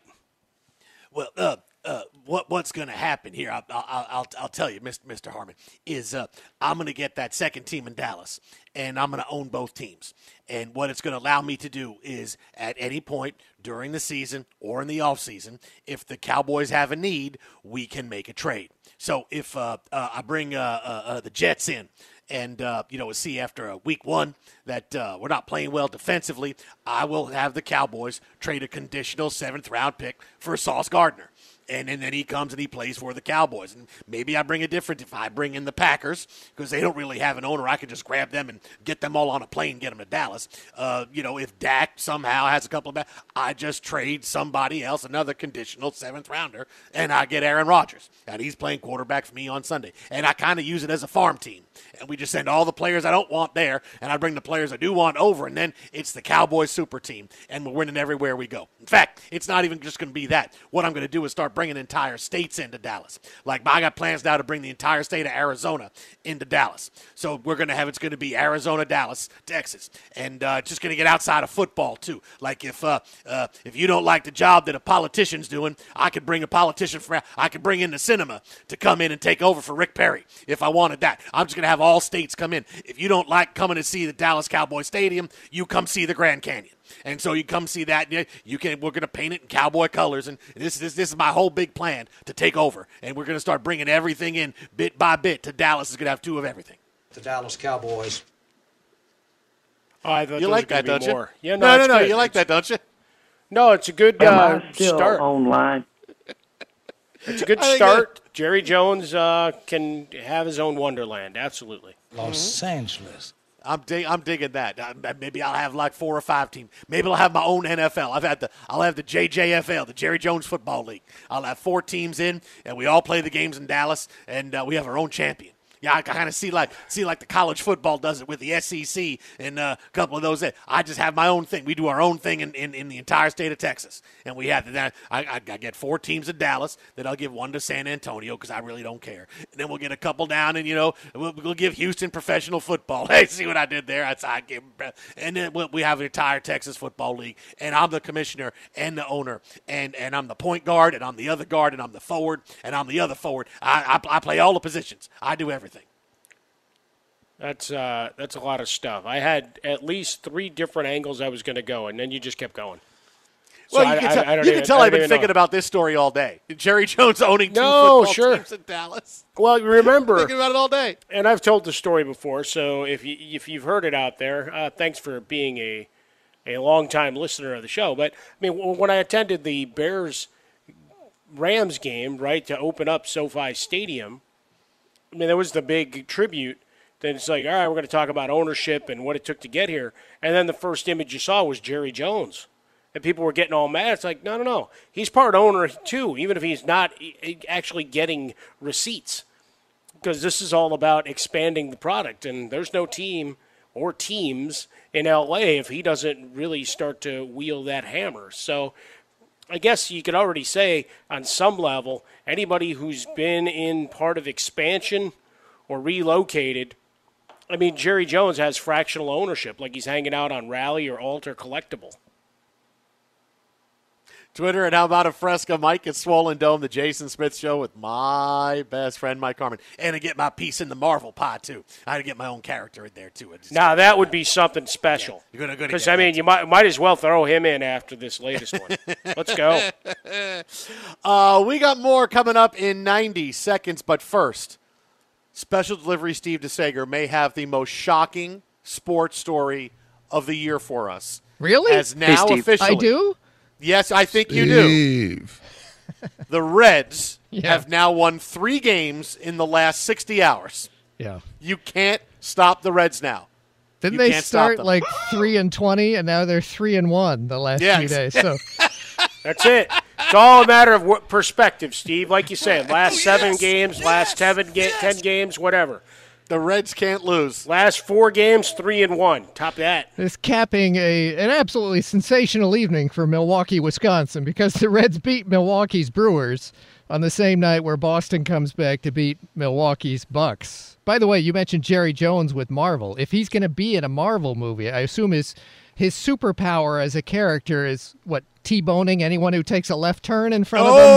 Speaker 1: Well, uh, uh, what what's going to happen here? I'll, I'll I'll I'll tell you, Mister Harmon, is uh, I'm going to get that second team in Dallas, and I'm going to own both teams. And what it's going to allow me to do is, at any point during the season or in the offseason, if the Cowboys have a need, we can make a trade. So if uh, uh, I bring uh, uh, uh, the Jets in, and, uh, you know, see after uh, week one that uh, we're not playing well defensively, I will have the Cowboys trade a conditional seventh-round pick for Sauce Gardner. And, and then he comes and he plays for the Cowboys. And maybe I bring a different, if I bring in the Packers, because they don't really have an owner, I could just grab them and get them all on a plane and get them to Dallas. Uh, you know, if Dak somehow has a couple of, I just trade somebody else, another conditional seventh rounder, and I get Aaron Rodgers. And he's playing quarterback for me on Sunday. And I kind of use it as a farm team. And we just send all the players I don't want there, and I bring the players I do want over, and then it's the Cowboys super team, and we're winning everywhere we go. In fact, it's not even just going to be that. What I'm going to do is start bringing entire states into Dallas. Like, I got plans now to bring the entire state of Arizona into Dallas. So we're going to have, it's going to be Arizona, Dallas, Texas, and uh, just going to get outside of football, too. Like, if uh, uh, if you don't like the job that a politician's doing, I could bring a politician from, I could bring in the cinema to come in and take over for Rick Perry if I wanted that. I'm just going to have all states come in. If you don't like coming to see the Dallas Cowboy Stadium, you come see the Grand Canyon. And so you come see that. You can. We're going to paint it in cowboy colors, and this, this, this is my whole big plan to take over. And we're going to start bringing everything in bit by bit. To Dallas is going to have two of everything.
Speaker 12: The Dallas Cowboys.
Speaker 9: Oh, I thought
Speaker 1: You
Speaker 9: those
Speaker 1: like
Speaker 9: were gonna
Speaker 1: that,
Speaker 9: be
Speaker 1: don't
Speaker 9: more.
Speaker 1: you?
Speaker 9: Yeah,
Speaker 1: no, no,
Speaker 9: it's
Speaker 1: no.
Speaker 9: good.
Speaker 1: You like
Speaker 9: It's-
Speaker 1: that, don't you?
Speaker 9: No, it's a good
Speaker 13: Am
Speaker 9: uh,
Speaker 13: I still
Speaker 9: start.
Speaker 13: online?
Speaker 9: It's a good
Speaker 1: I think
Speaker 9: start. Jerry Jones uh, can have his own wonderland. Absolutely.
Speaker 12: Los Angeles.
Speaker 1: I'm dig- I'm digging that. Uh, maybe I'll have like four or five teams. Maybe I'll have my own N F L. I've had the I'll have the J J F L, the Jerry Jones Football League. I'll have four teams in, and we all play the games in Dallas, and uh, we have our own champion. Yeah, I kind of see like see like the college football does it with the S E C and uh, a couple of those. I just have my own thing. We do our own thing in, in, in the entire state of Texas, and we have that. I, I, I get four teams in Dallas. Then I'll give one to San Antonio because I really don't care. And then we'll get a couple down, and you know we'll, we'll give Houston professional football. Hey, see what I did there? That's I give. And then we'll, we have an entire Texas football league, and I'm the commissioner and the owner, and and I'm the point guard, and I'm the other guard, and I'm the forward, and I'm the other forward. I I, I play all the positions. I do everything.
Speaker 9: That's uh, that's a lot of stuff. I had at least three different angles I was going to go, and then you just kept going. So
Speaker 1: Well, you
Speaker 9: I,
Speaker 1: can
Speaker 9: I,
Speaker 1: tell,
Speaker 9: I don't
Speaker 1: you
Speaker 9: even,
Speaker 1: can tell
Speaker 9: I
Speaker 1: I've
Speaker 9: don't
Speaker 1: been
Speaker 9: even know.
Speaker 1: thinking about this story all day. Jerry Jones owning two
Speaker 9: No,
Speaker 1: football
Speaker 9: sure.
Speaker 1: teams in Dallas.
Speaker 9: Well, remember,
Speaker 1: Thinking about it all day.
Speaker 9: and I've told the story before. So if you if you've heard it out there, uh, thanks for being a a longtime listener of the show. But I mean, w- when I attended the Bears Rams game, right, to open up SoFi Stadium, I mean, that was the big tribute. Then it's like, all right, we're going to talk about ownership and what it took to get here. And then the first image you saw was Jerry Jones. And people were getting all mad. It's like, no, no, no. He's part owner, too, even if he's not actually getting receipts. Because this is all about expanding the product. And there's no team or teams in L A if he doesn't really start to wield that hammer. So I guess you could already say on some level, anybody who's been in part of expansion or relocated, I mean, Jerry Jones has fractional ownership, like he's hanging out on Rally or Alter Collectible.
Speaker 1: Twitter and how about a Fresca, Mike at Swollen Dome, the Jason Smith Show with my best friend, Mike Harmon. And I get my piece in the Marvel pie, too. I had to get my own character in there, too.
Speaker 9: Now, that would be something special.
Speaker 1: Yeah, you're
Speaker 9: Because, I mean, you might might as well throw him in after this latest one. Let's go.
Speaker 1: Uh, we got more coming up in ninety seconds, but first, Special Delivery Steve DeSager may have the most shocking sports story of the year for us.
Speaker 13: Really?
Speaker 1: As now
Speaker 13: hey,
Speaker 1: officially.
Speaker 13: I do?
Speaker 1: Yes, I think you
Speaker 5: Steve.
Speaker 1: do. The Reds
Speaker 13: yeah.
Speaker 1: have now won three games in the last sixty hours.
Speaker 13: Yeah.
Speaker 1: You can't stop the Reds now.
Speaker 13: Didn't
Speaker 1: you
Speaker 13: they
Speaker 1: can't
Speaker 13: start
Speaker 1: stop them.
Speaker 13: like three and twenty, and now they're three and one the last
Speaker 1: yes.
Speaker 13: few days? So
Speaker 9: that's it. It's all a matter of what perspective, Steve. Like you said, last seven
Speaker 1: yes.
Speaker 9: games,
Speaker 1: yes.
Speaker 9: last seven, ga-
Speaker 1: yes.
Speaker 9: ten games, whatever.
Speaker 1: The Reds can't lose.
Speaker 9: Last four games, three and one. Top that.
Speaker 13: it's capping a an absolutely sensational evening for Milwaukee, Wisconsin, because the Reds beat Milwaukee's Brewers on the same night where Boston comes back to beat Milwaukee's Bucks. By the way, you mentioned Jerry Jones with Marvel. If he's going to be in a Marvel movie, I assume his his superpower as a character is, what, T-boning anyone who takes a left turn in front
Speaker 1: oh,
Speaker 13: of him?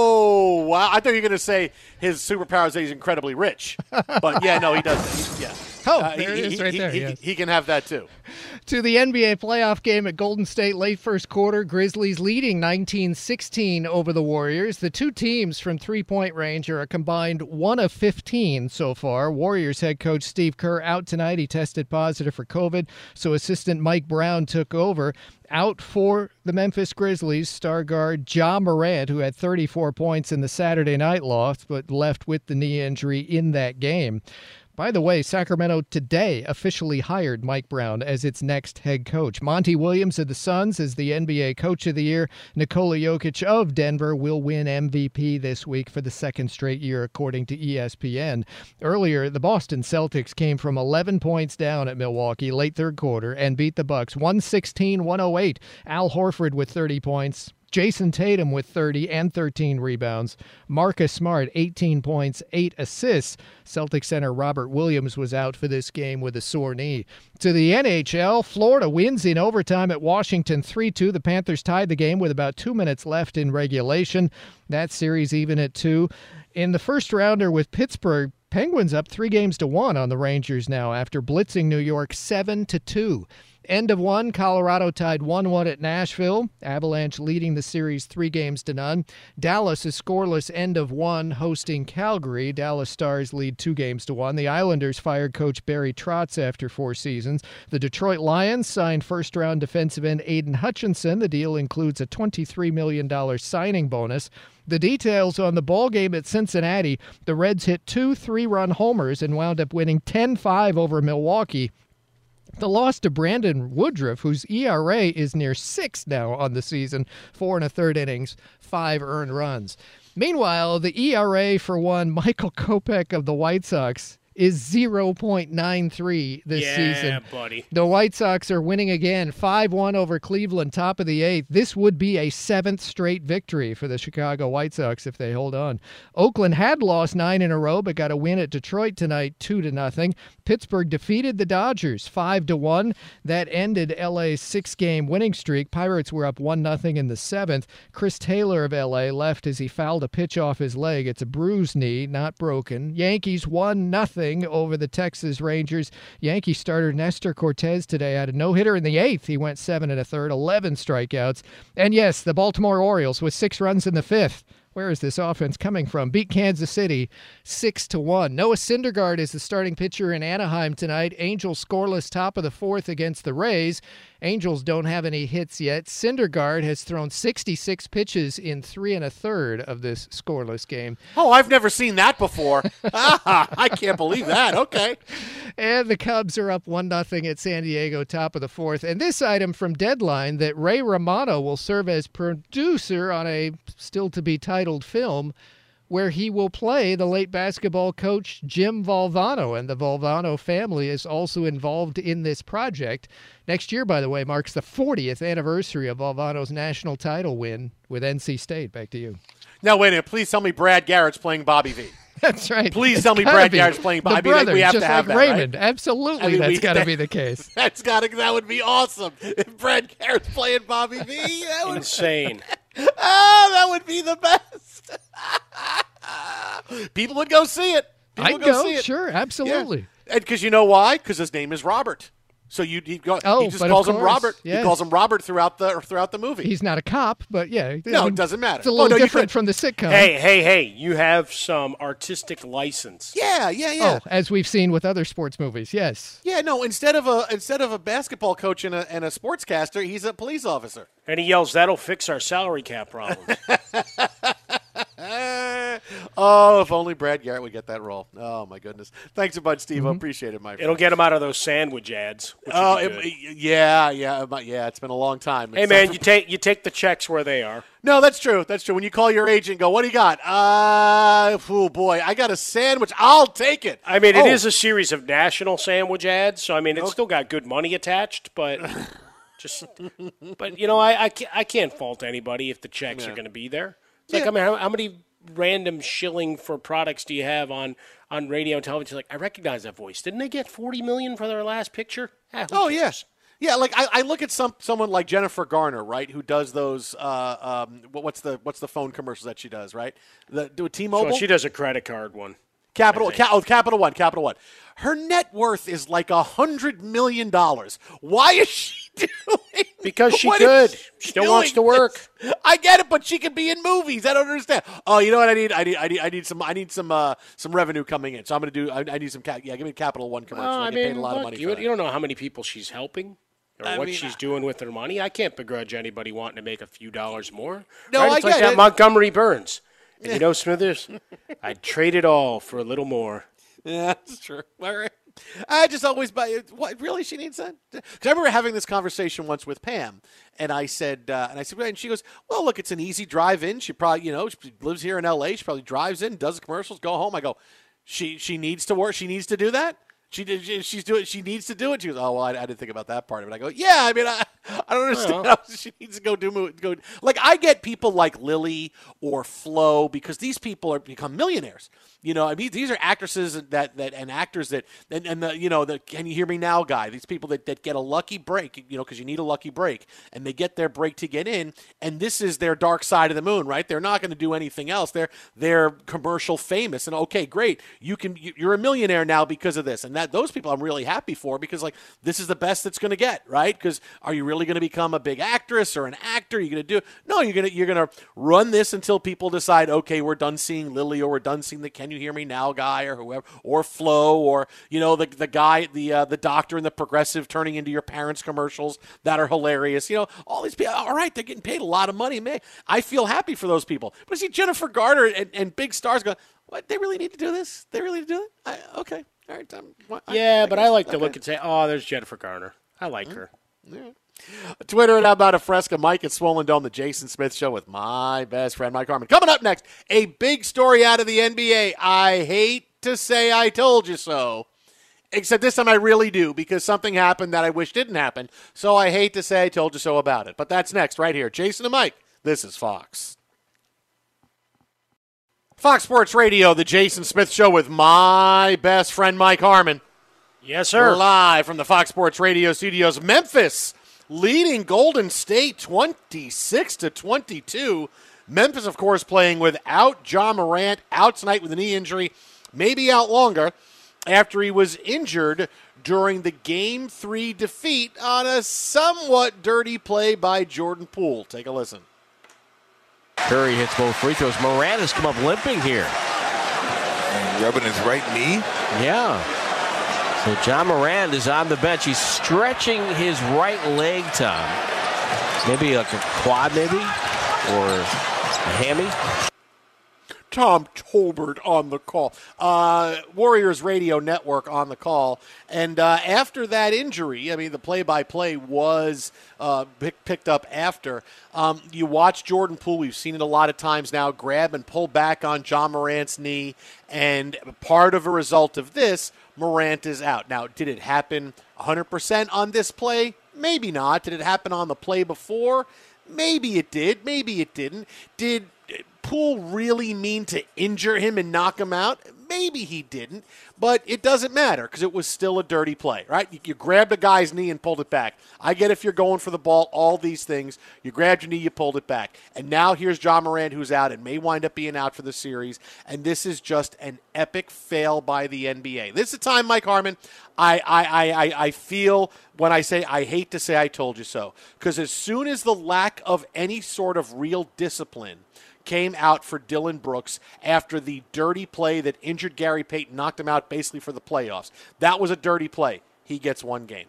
Speaker 1: Oh, wow. I thought you were going to say his superpower is that he's incredibly rich. But, yeah, no, he doesn't. He, yeah.
Speaker 13: Oh,
Speaker 1: uh,
Speaker 13: there
Speaker 1: he,
Speaker 13: it is
Speaker 1: he,
Speaker 13: right
Speaker 1: he,
Speaker 13: there.
Speaker 1: He,
Speaker 13: yes.
Speaker 1: he can have that, too.
Speaker 13: To the N B A playoff game at Golden State late first quarter, Grizzlies leading nineteen sixteen over the Warriors. The two teams from three-point range are a combined one of fifteen so far. Warriors head coach Steve Kerr out tonight. He tested positive for COVID, so assistant Mike Brown took over. Out for the Memphis Grizzlies, star guard Ja Morant, who had thirty-four points in the Saturday night loss, but left with the knee injury in that game. By the way, Sacramento today officially hired Mike Brown as its next head coach. Monty Williams of the Suns is the N B A Coach of the Year. Nikola Jokic of Denver will win M V P this week for the second straight year, according to E S P N. Earlier, the Boston Celtics came from eleven points down at Milwaukee late third quarter and beat the Bucks one sixteen one oh eight. Al Horford with thirty points. Jason Tatum with thirty and thirteen rebounds. Marcus Smart, eighteen points, eight assists. Celtic center Robert Williams was out for this game with a sore knee. To the N H L, Florida wins in overtime at Washington three two. The Panthers tied the game with about two minutes left in regulation. That series even at two. In the first rounder with Pittsburgh, Penguins up three games to one on the Rangers now after blitzing New York seven to two. End of one, Colorado tied one one at Nashville. Avalanche leading the series three games to none. Dallas is scoreless end of one, hosting Calgary. Dallas Stars lead two games to one. The Islanders fired coach Barry Trotz after four seasons. The Detroit Lions signed first-round defensive end Aiden Hutchinson. The deal includes a twenty-three million dollars signing bonus. The details on the ball game at Cincinnati. The Reds hit two three-run homers and wound up winning ten five over Milwaukee. The loss to Brandon Woodruff, whose E R A is near six now on the season, four and a third innings, five earned runs. Meanwhile, the E R A for one Michael Kopech of the White Sox is zero point nine three this
Speaker 9: yeah,
Speaker 13: season.
Speaker 9: Yeah, buddy.
Speaker 13: The White Sox are winning again, five one over Cleveland, top of the eighth. This would be a seventh straight victory for the Chicago White Sox if they hold on. Oakland had lost nine in a row, but got a win at Detroit tonight, two to nothing. Pittsburgh defeated the Dodgers, five to one. That ended L A's six-game winning streak. Pirates were up one nothing in the seventh. Chris Taylor of L A left as he fouled a pitch off his leg. It's a bruised knee, not broken. Yankees one nothing over the Texas Rangers. Yankee starter Nestor Cortez today had a no-hitter in the eighth. He went seven and a third, eleven strikeouts. And yes, the Baltimore Orioles with six runs in the fifth. Where is this offense coming from? Beat Kansas City six to one. Noah Syndergaard is the starting pitcher in Anaheim tonight. Angels scoreless top of the fourth against the Rays. Angels don't have any hits yet. Syndergaard has thrown sixty-six pitches in three and a third of this scoreless game.
Speaker 1: Oh, I've never seen that before. ah, I can't believe that. Okay.
Speaker 13: And the Cubs are up one nothing at San Diego, top of the fourth. And this item from Deadline, that Ray Romano will serve as producer on a still-to-be-titled film where he will play the late basketball coach Jim Valvano, and the Valvano family is also involved in this project. Next year, by the way, marks the fortieth anniversary of Valvano's national title win with N C State. Back to you.
Speaker 1: Now, wait a minute. Please tell me Brad Garrett's playing Bobby V.
Speaker 13: That's right.
Speaker 1: Please
Speaker 13: it's
Speaker 1: tell me Brad
Speaker 13: be.
Speaker 1: Garrett's playing Bobby.
Speaker 13: The brother,
Speaker 1: I mean, we have
Speaker 13: just
Speaker 1: to have
Speaker 13: like
Speaker 1: that,
Speaker 13: Raymond.
Speaker 1: Right?
Speaker 13: Absolutely,
Speaker 1: I mean,
Speaker 13: that's got to
Speaker 1: that,
Speaker 13: be the case.
Speaker 1: That's got to. That would be awesome if Brad Garrett's playing Bobby V. That would,
Speaker 9: insane.
Speaker 1: Oh, that would be the best. People would go see it. People
Speaker 13: I'd
Speaker 1: would
Speaker 13: go,
Speaker 1: go see it.
Speaker 13: Sure, absolutely.
Speaker 1: Yeah. And because you know why? Because his name is Robert. So you he, go,
Speaker 13: oh,
Speaker 1: he just
Speaker 13: but
Speaker 1: calls
Speaker 13: of
Speaker 1: him
Speaker 13: course,
Speaker 1: Robert.
Speaker 13: yes.
Speaker 1: He calls him Robert throughout the throughout the movie.
Speaker 13: He's not a cop, but yeah.
Speaker 1: No,
Speaker 13: I mean,
Speaker 1: it doesn't matter.
Speaker 13: It's a little
Speaker 1: oh, no,
Speaker 13: different from the sitcom.
Speaker 9: Hey, hey, hey! You have some artistic license.
Speaker 1: Yeah, yeah, yeah.
Speaker 13: Oh, as we've seen with other sports movies, yes.
Speaker 1: Yeah, no. Instead of a instead of a basketball coach and a and a sportscaster, he's a police officer.
Speaker 9: And he yells, "That'll fix our salary cap problem."
Speaker 1: Oh, if only Brad Garrett would get that role. Oh, my goodness. Thanks a bunch, Steve.
Speaker 13: Mm-hmm.
Speaker 1: I appreciate it, my friend.
Speaker 9: It'll get him out of those sandwich ads.
Speaker 1: Oh, it, yeah, yeah, yeah. It's been a long time.
Speaker 9: Hey,
Speaker 1: it's
Speaker 9: man,
Speaker 1: for...
Speaker 9: you take you take the checks where they are.
Speaker 1: No, that's true. That's true. When you call your agent and go, what do you got? Uh, oh, boy, I got a sandwich. I'll take it.
Speaker 9: I mean, it
Speaker 1: oh.
Speaker 9: is a series of national sandwich ads, so, I mean, it's okay. still got good money attached, but... Just, but you know, I I can't, I can't fault anybody if the checks yeah. are going to be there. It's yeah. like, I mean, how, how many random shilling for products do you have on, on radio and television? Like, I recognize that voice. Didn't they get forty million for their last picture? Ah,
Speaker 1: oh yes, yeah. yeah like I, I look at some someone like Jennifer Garner, right, who does those. Uh, um, what's the what's the phone commercials that she does, right? The do a T-Mobile.
Speaker 9: So she does a credit card one.
Speaker 1: Capital, ca- oh, Capital One, Capital One. Her net worth is like a hundred million dollars. Why is she doing?
Speaker 9: Because she could. She, she still wants to work.
Speaker 1: This? I get it, but she could be in movies. I don't understand. Oh, you know what I need? I need. I need. I need some. I need some. Uh, some revenue coming in. So I'm going to do. I, I need some. Ca- yeah, give me a Capital One commercial.
Speaker 9: Well, I,
Speaker 1: I
Speaker 9: mean,
Speaker 1: paid a lot
Speaker 9: look,
Speaker 1: of money.
Speaker 9: You,
Speaker 1: for
Speaker 9: you don't know how many people she's helping. Or I what mean, she's doing with her money. I can't begrudge anybody wanting to make a few dollars more.
Speaker 1: No,
Speaker 9: right?
Speaker 1: I
Speaker 9: It's
Speaker 1: get
Speaker 9: like that
Speaker 1: it.
Speaker 9: Montgomery Burns. And you know, Smithers, I'd trade it all for a little more.
Speaker 1: Yeah, that's true. All right. I just always buy. What really? She needs that? Because I remember having this conversation once with Pam, and I said, uh, and I said, and she goes, "Well, look, it's an easy drive in. She probably, you know, she lives here in L A. She probably drives in, does the commercials, go home." I go, "She she needs to work. She needs to do that. She did. She, she's doing. She needs to do it." She goes, "Oh well, I, I didn't think about that part of it." I go, "Yeah, I mean, I, I don't understand.
Speaker 9: Well.
Speaker 1: How she needs to go do go like I get people like Lily or Flo because these people are become millionaires. You know, I mean, these are actresses that that and actors that and, and the you know the Can You Hear Me Now guy. These people that, that get a lucky break. You know, because you need a lucky break, and they get their break to get in. And this is their dark side of the moon, right? They're not going to do anything else. They're they're commercial famous, and okay, great. You can you're a millionaire now because of this, and that those people I'm really happy for because like this is the best it's going to get, right? Because are you really going to become a big actress or an actor? You're going to do no. You're going to you're going to run this until people decide, okay, we're done seeing Lily or we're done seeing the Can You Hear Me Now guy or whoever or Flo or you know the the guy the uh, the doctor and the progressive turning into your parents' commercials that are hilarious. You know all these people. All right, they're getting paid a lot of money. Man, I feel happy for those people. But I see Jennifer Garner and, and big stars go, what? They really need to do this? They really need to do it? I, okay. All right, um, well,
Speaker 9: yeah,
Speaker 1: I, I
Speaker 9: but
Speaker 1: guess,
Speaker 9: I like to
Speaker 1: okay.
Speaker 9: look and say, oh, there's Jennifer Garner. I like mm-hmm. her.
Speaker 1: Yeah. Twitter and How About a Fresca, Mike at Swollen Dome, the Jason Smith Show with my best friend, Mike Harmon. Coming up next, a big story out of the N B A. I hate to say I told you so, except this time I really do because something happened that I wish didn't happen. So I hate to say I told you so about it. But that's next right here. Jason and Mike, this is Fox. Fox Sports Radio, the Jason Smith Show with my best friend, Mike Harmon.
Speaker 9: Yes, sir.
Speaker 1: We're live from the Fox Sports Radio studios. Memphis leading Golden State twenty-six to twenty-two. Memphis, of course, playing without Ja Morant, out tonight with a knee injury, maybe out longer after he was injured during the Game three defeat on a somewhat dirty play by Jordan Poole. Take a listen.
Speaker 14: Curry hits both free throws. Morant has come up limping here.
Speaker 15: And rubbing his right knee.
Speaker 14: Yeah. So John Morant is on the bench. He's stretching his right leg, Tom. Maybe like a quad, maybe, or a hammy.
Speaker 1: Tom Tolbert on the call. Uh, Warriors Radio Network on the call. And uh, after that injury, I mean, the play-by-play was uh, pick, picked up after. Um, you watch Jordan Poole. We've seen it a lot of times now, grab and pull back on John Morant's knee. And part of a result of this, Morant is out. Now, did it happen one hundred percent on this play? Maybe not. Did it happen on the play before? Maybe it did. Maybe it didn't. Did Poole really mean to injure him and knock him out? Maybe he didn't, but it doesn't matter because it was still a dirty play, right? You, you grabbed a guy's knee and pulled it back. I get if you're going for the ball, all these things. You grabbed your knee, you pulled it back. And now here's John Morant who's out and may wind up being out for the series, and this is just an epic fail by the N B A. This is the time, Mike Harmon, I, I, I, I feel when I say I hate to say I told you so, because as soon as the lack of any sort of real discipline came out for Dillon Brooks after the dirty play that injured Gary Payton, knocked him out basically for the playoffs. That was a dirty play. He gets one game.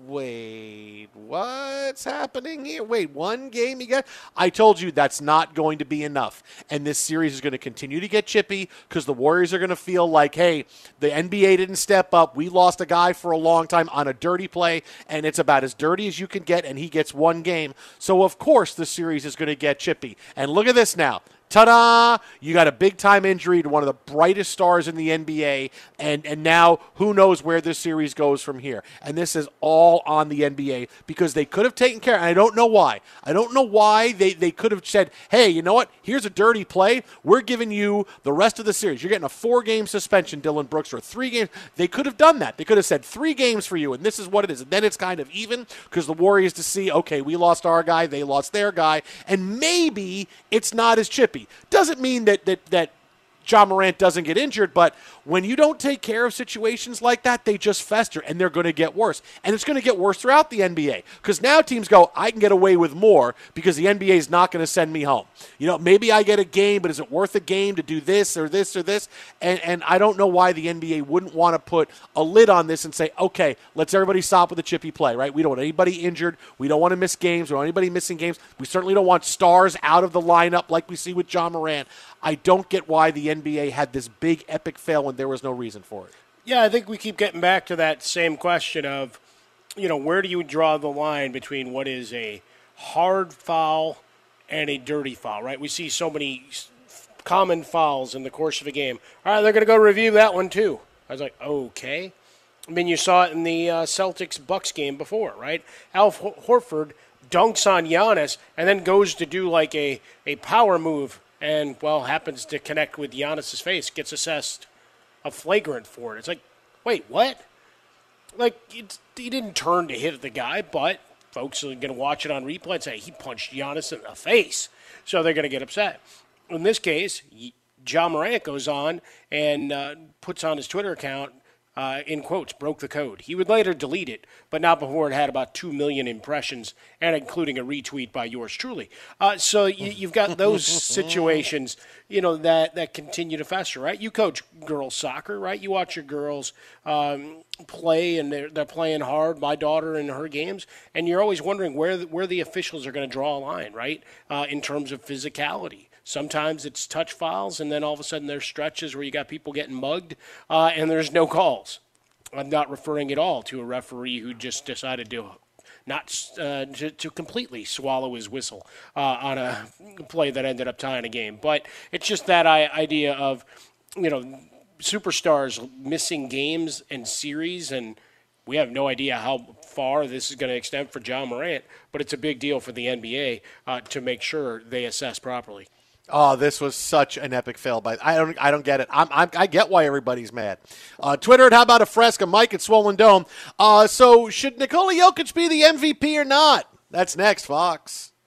Speaker 1: Wait, what's happening here? Wait, one game he got? I told you that's not going to be enough. And this series is going to continue to get chippy because the Warriors are going to feel like, hey, the N B A didn't step up. We lost a guy for a long time on a dirty play, and it's about as dirty as you can get, and he gets one game. So, of course, the series is going to get chippy. And look at this now. Ta-da! You got a big-time injury to one of the brightest stars in the N B A, and, and now who knows where this series goes from here. And this is all on the N B A because they could have taken care, and I don't know why. I don't know why they, they could have said, hey, you know what? Here's a dirty play. We're giving you the rest of the series. You're getting a four-game suspension, Dillon Brooks, or three games. They could have done that. They could have said three games for you, and this is what it is. And then it's kind of even because the Warriors to see, okay, we lost our guy, they lost their guy, and maybe it's not as chippy. Doesn't mean that, that that John Morant doesn't get injured, but when you don't take care of situations like that, they just fester, and they're going to get worse. And it's going to get worse throughout the N B A because now teams go, I can get away with more because the N B A is not going to send me home. You know, maybe I get a game, but is it worth a game to do this or this or this? And, and I don't know why the N B A wouldn't want to put a lid on this and say, okay, let's everybody stop with the chippy play, right? We don't want anybody injured. We don't want to miss games. We don't want anybody missing games. We certainly don't want stars out of the lineup like we see with John Morant. I don't get why the N B A had this big epic fail when there was no reason for it.
Speaker 9: Yeah, I think we keep getting back to that same question of, you know, where do you draw the line between what is a hard foul and a dirty foul, right? We see so many common fouls in the course of a game. All right, they're going to go review that one too. I was like, okay. I mean, you saw it in the uh, Celtics-Bucks game before, right? Al Horford dunks on Giannis and then goes to do like a, a power move and, well, happens to connect with Giannis's face, gets assessed a flagrant for it. It's like, wait, what? Like, it's, he didn't turn to hit the guy, but folks are going to watch it on replay and say, he punched Giannis in the face, so they're going to get upset. In this case, John Morant goes on and uh, puts on his Twitter account, Uh, in quotes, broke the code. He would later delete it, but not before it had about two million impressions, and including a retweet by yours truly. Uh, so you, you've got those situations, you know, that, that continue to fester, right? You coach girls soccer, right? You watch your girls um, play, and they're, they're playing hard, my daughter in her games, and you're always wondering where the, where the officials are going to draw a line, right, uh, in terms of physicality. Sometimes it's touch fouls, and then all of a sudden there's stretches where you got people getting mugged, uh, and there's no calls. I'm not referring at all to a referee who just decided to not uh, to, to completely swallow his whistle uh, on a play that ended up tying a game. But it's just that idea of, you know, superstars missing games and series, and we have no idea how far this is going to extend for John Morant, but it's a big deal for the N B A uh, to make sure they assess properly.
Speaker 1: Oh, this was such an epic fail. By I don't, I don't get it. I'm, I'm, I get why everybody's mad. Uh, Twitter at How About a Fresca, Mike at Swollen Dome. Uh, so should Nikola Jokic be the M V P or not? That's next, Fox.